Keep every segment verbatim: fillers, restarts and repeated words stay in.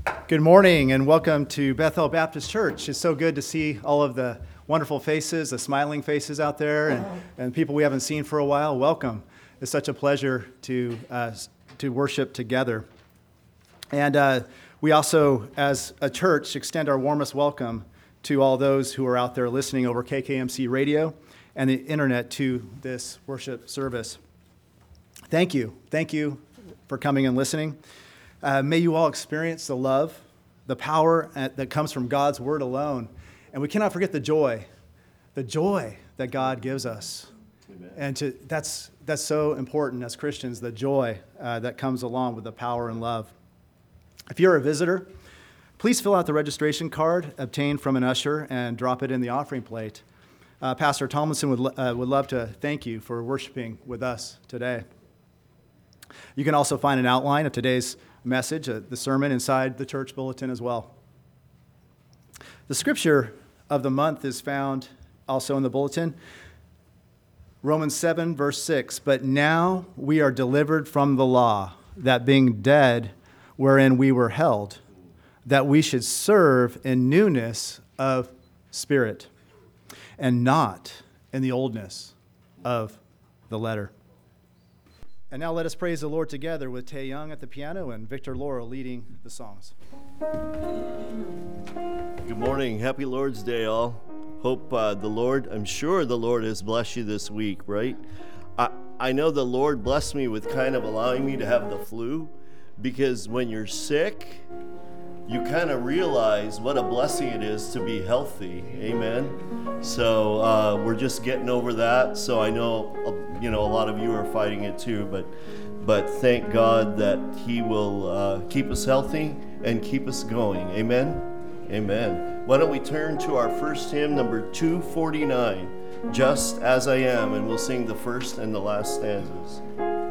Good morning and welcome to Bethel Baptist Church. It's so good to see all of the wonderful faces, the smiling faces out there, and, and people we haven't seen for a while. Welcome. It's such a pleasure to uh, to worship together. And uh, we also, as a church, extend our warmest welcome to all those who are out there listening over K K M C radio and the internet to this worship service. Thank you. Thank you for coming and listening. Uh, may you all experience the love, the power that comes from God's word alone. And we cannot forget the joy, the joy that God gives us. Amen. And to, that's that's so important as Christians, the joy uh, that comes along with the power and love. If you're a visitor, please fill out the registration card obtained from an usher and drop it in the offering plate. Uh, Pastor Tomlinson would, uh, would love to thank you for worshiping with us today. You can also find an outline of today's message, uh, the sermon, inside the church bulletin as well. The scripture of the month is found also in the bulletin. Romans seven, verse six, but now we are delivered from the law, that being dead wherein we were held, that we should serve in newness of spirit, and not in the oldness of the letter. And now let us praise the Lord together with Tae Young at the piano and Victor Laurel leading the songs. Good morning. Happy Lord's Day, all. Hope uh, the Lord, I'm sure the Lord has blessed you this week, right? I, I know the Lord blessed me with kind of allowing me to have the flu, because when you're sick, you kind of realize what a blessing it is to be healthy. Amen. So uh, we're just getting over that. So I know, uh, you know, a lot of you are fighting it too, but but thank God that He will uh, keep us healthy and keep us going. Amen. Amen. Why don't we turn to our first hymn, number two forty-nine, Just As I Am, and we'll sing the first and the last stanzas.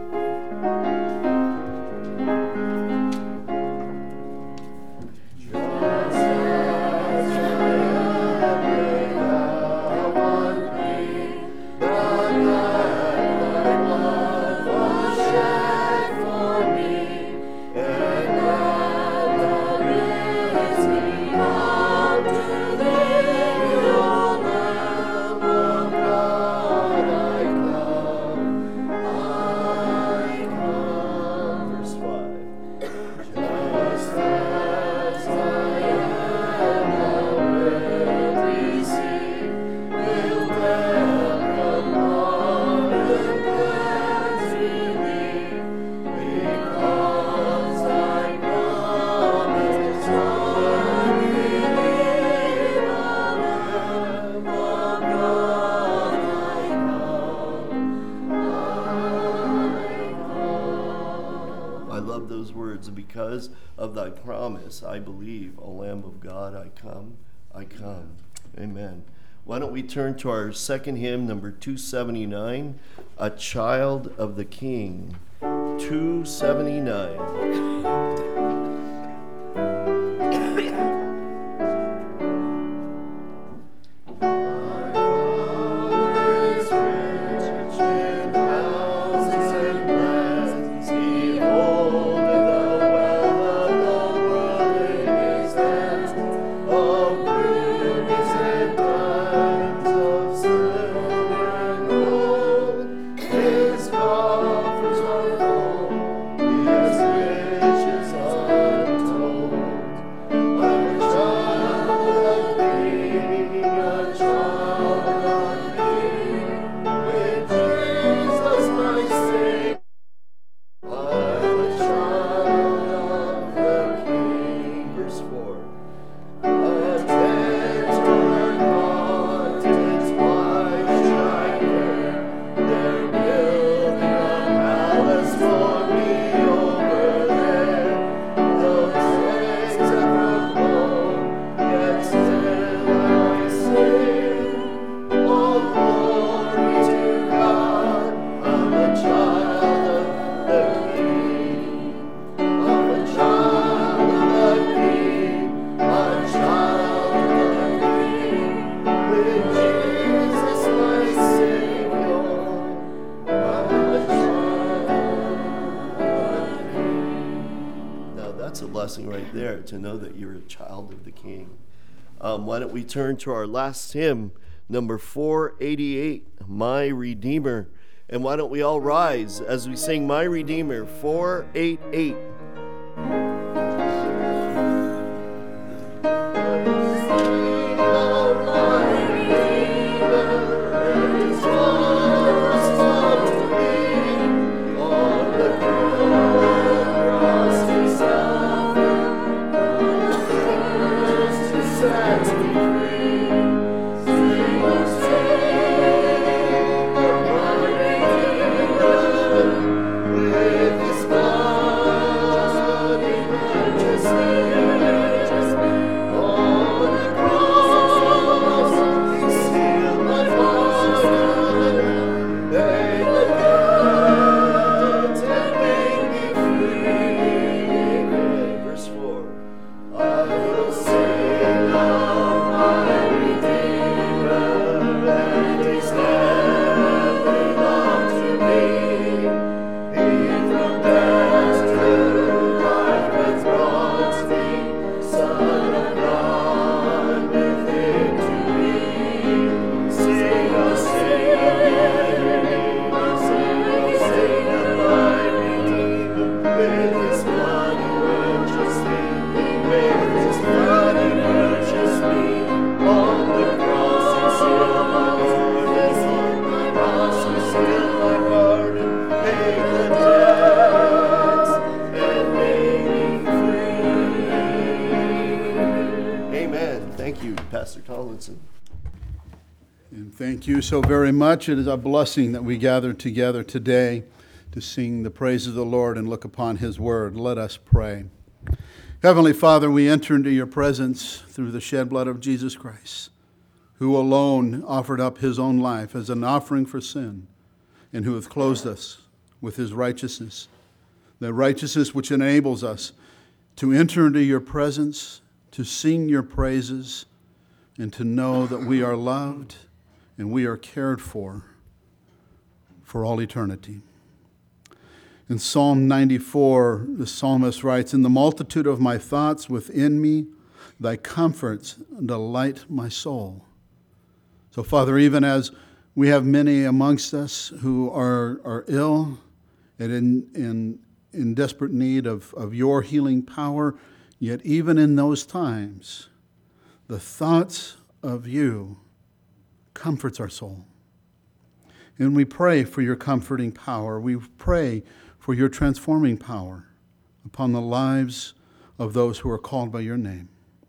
Because of thy promise, I believe, O Lamb of God, I come, I come. Amen. Why don't we turn to our second hymn, number two seventy-nine, A Child of the King. two seventy-nine. His coffers are full, his riches there to know that you're a child of the King. Um, why don't we turn to our last hymn, number four eighty-eight, My Redeemer. And why don't we all rise as we sing My Redeemer, four eighty-eight. And thank you so very much. It is a blessing that we gather together today to sing the praises of the Lord and look upon his word. Let us pray. Heavenly Father, we enter into your presence through the shed blood of Jesus Christ, who alone offered up his own life as an offering for sin, and who hath clothed us with his righteousness, the righteousness which enables us to enter into your presence, to sing your praises, and to know that we are loved and we are cared for for all eternity. In Psalm ninety-four, the psalmist writes, "In the multitude of my thoughts within me, thy comforts delight my soul." So, Father, even as we have many amongst us who are, are ill and in, in, in desperate need of, of your healing power, yet even in those times, the thoughts of you comforts our soul. And we pray for your comforting power. We pray for your transforming power upon the lives of those who are called by your name.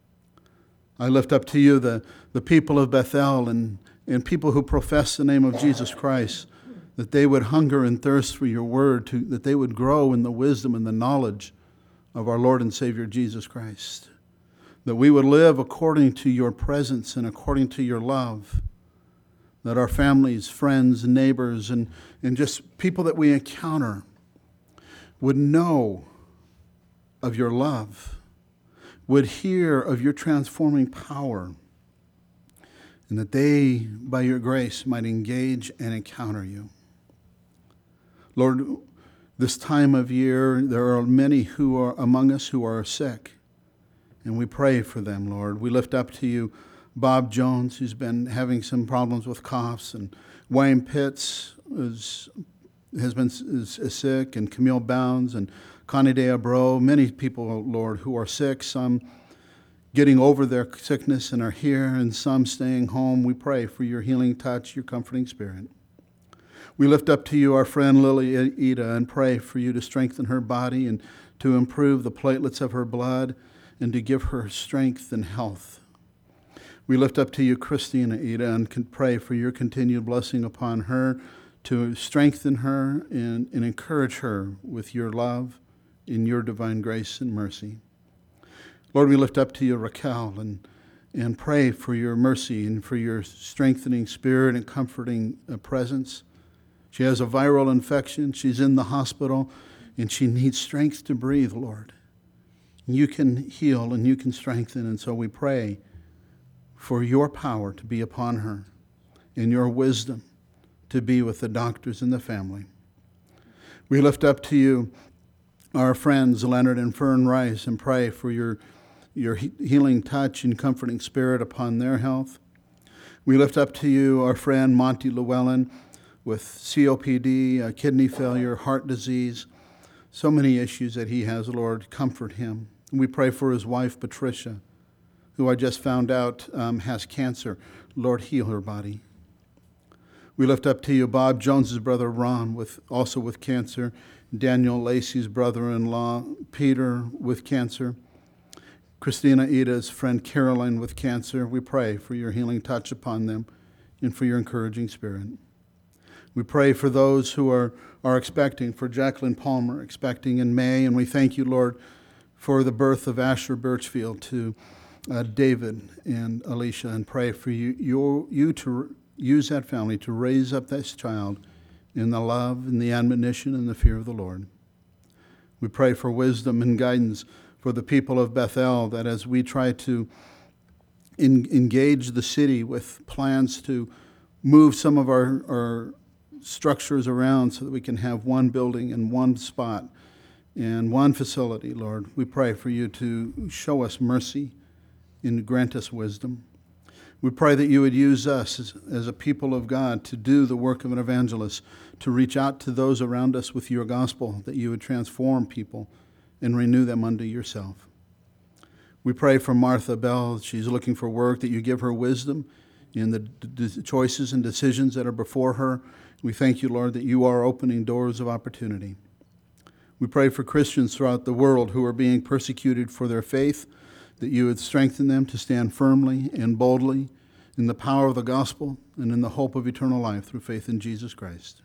I lift up to you the, the people of Bethel and, and people who profess the name of Jesus Christ, that they would hunger and thirst for your word, to, that they would grow in the wisdom and the knowledge of our Lord and Savior Jesus Christ, that we would live according to your presence and according to your love, that our families, friends, neighbors, and, and just people that we encounter would know of your love, would hear of your transforming power, and that they, by your grace, might engage and encounter you. Lord, this time of year, there are many who are among us who are sick, and we pray for them, Lord. We lift up to you Bob Jones, who's been having some problems with coughs, and Wayne Pitts is, has been is, is sick, and Camille Bounds, and Connie DeAbro, many people, Lord, who are sick, some getting over their sickness and are here, and some staying home. We pray for your healing touch, your comforting spirit. We lift up to you our friend Lily Ida and pray for you to strengthen her body and to improve the platelets of her blood and to give her strength and health. We lift up to you Christina Ida and can pray for your continued blessing upon her, to strengthen her and, and encourage her with your love in your divine grace and mercy. Lord, we lift up to you Raquel and, and pray for your mercy and for your strengthening spirit and comforting uh, presence. She has a viral infection. She's in the hospital, and she needs strength to breathe, Lord. You can heal and you can strengthen, and so we pray for your power to be upon her and your wisdom to be with the doctors and the family. We lift up to you our friends Leonard and Fern Rice and pray for your your he- healing touch and comforting spirit upon their health. We lift up to you our friend Monty Llewellyn with C O P D, uh, kidney failure, heart disease, so many issues that he has. Lord, comfort him. We pray for his wife, Patricia, who I just found out um, has cancer. Lord, heal her body. We lift up to you Bob Jones's brother, Ron, with also with cancer, Daniel Lacey's brother-in-law, Peter, with cancer, Christina Ida's friend, Caroline, with cancer. We pray for your healing touch upon them and for your encouraging spirit. We pray for those who are, are expecting, for Jacqueline Palmer, expecting in May, and we thank you, Lord, for the birth of Asher Birchfield to uh, David and Alicia, and pray for you, you, you to use that family to raise up this child in the love and the admonition and the fear of the Lord. We pray for wisdom and guidance for the people of Bethel, that as we try to in, engage the city with plans to move some of our, our structures around so that we can have one building in one spot and one facility, Lord, we pray for you to show us mercy and grant us wisdom. We pray that you would use us as, as a people of God to do the work of an evangelist, to reach out to those around us with your gospel, that you would transform people and renew them unto yourself. We pray for Martha Bell. She's looking for work, that you give her wisdom in the d- d- choices and decisions that are before her. We thank you, Lord, that you are opening doors of opportunity. We pray for Christians throughout the world who are being persecuted for their faith, that you would strengthen them to stand firmly and boldly in the power of the gospel and in the hope of eternal life through faith in Jesus Christ.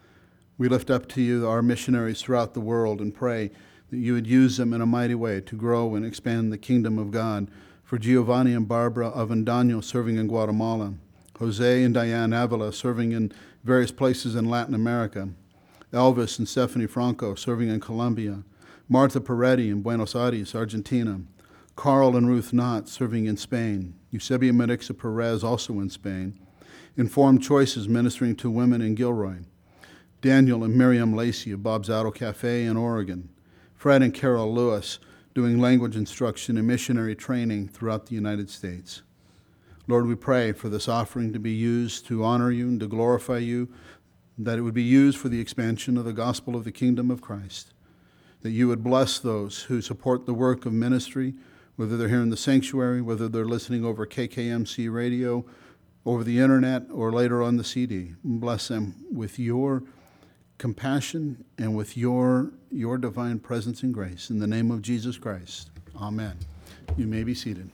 We lift up to you our missionaries throughout the world and pray that you would use them in a mighty way to grow and expand the kingdom of God. For Giovanni and Barbara Avendano serving in Guatemala, Jose and Diane Avila serving in various places in Latin America, Elvis and Stephanie Franco serving in Colombia, Martha Peretti in Buenos Aires, Argentina, Carl and Ruth Knott serving in Spain, Eusebia Medixa Perez also in Spain, Informed Choices ministering to women in Gilroy, Daniel and Miriam Lacey of Bob's Auto Cafe in Oregon, Fred and Carol Lewis doing language instruction and missionary training throughout the United States. Lord, we pray for this offering to be used to honor you and to glorify you, that it would be used for the expansion of the gospel of the kingdom of Christ, that you would bless those who support the work of ministry, whether they're here in the sanctuary, whether they're listening over K K M C radio, over the internet, or later on the C D. Bless them with your compassion and with your, your divine presence and grace. In the name of Jesus Christ, amen. You may be seated.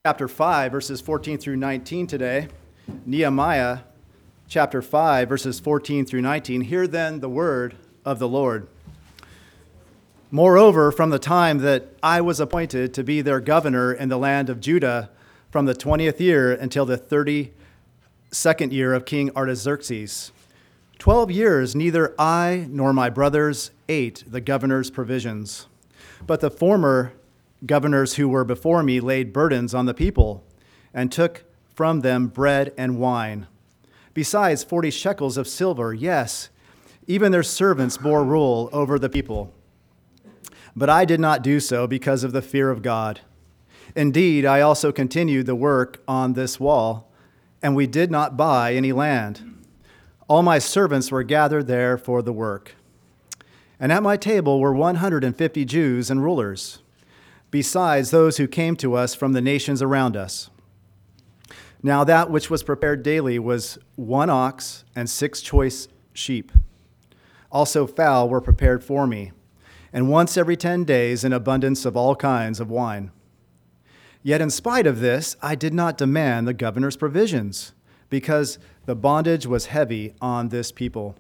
Chapter five, verses fourteen through nineteen today. Nehemiah chapter five, verses fourteen through nineteen. Hear then the word of the Lord. Moreover, from the time that I was appointed to be their governor in the land of Judah, from the twentieth year until the thirty-second year of King Artaxerxes, twelve years neither I nor my brothers ate the governor's provisions. But the former governors who were before me laid burdens on the people and took from them bread and wine. Besides forty shekels of silver, yes, even their servants bore rule over the people. But I did not do so because of the fear of God. Indeed, I also continued the work on this wall, and we did not buy any land. All my servants were gathered there for the work. And at my table were one hundred fifty Jews and rulers, besides those who came to us from the nations around us. Now that which was prepared daily was one ox and six choice sheep. Also fowl were prepared for me, and once every ten days an abundance of all kinds of wine. Yet in spite of this, I did not demand the governor's provisions, because the bondage was heavy on this people.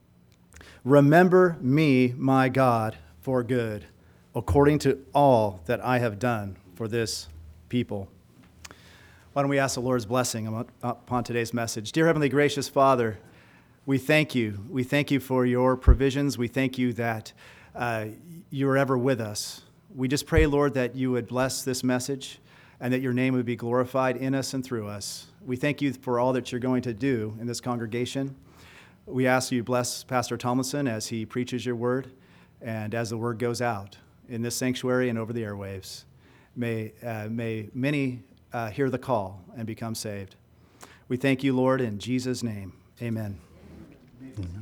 Remember me, my God, for good, according to all that I have done for this people. Why don't we ask the Lord's blessing upon today's message? Dear Heavenly Gracious Father, we thank you. We thank you for your provisions. We thank you that uh, you're ever with us. We just pray, Lord, that you would bless this message and that your name would be glorified in us and through us. We thank you for all that you're going to do in this congregation. We ask you to bless Pastor Tomlinson as he preaches your word and as the word goes out in this sanctuary and over the airwaves. May, uh, may many uh, hear the call and become saved. We thank you, Lord, in Jesus' name. Amen. Amen.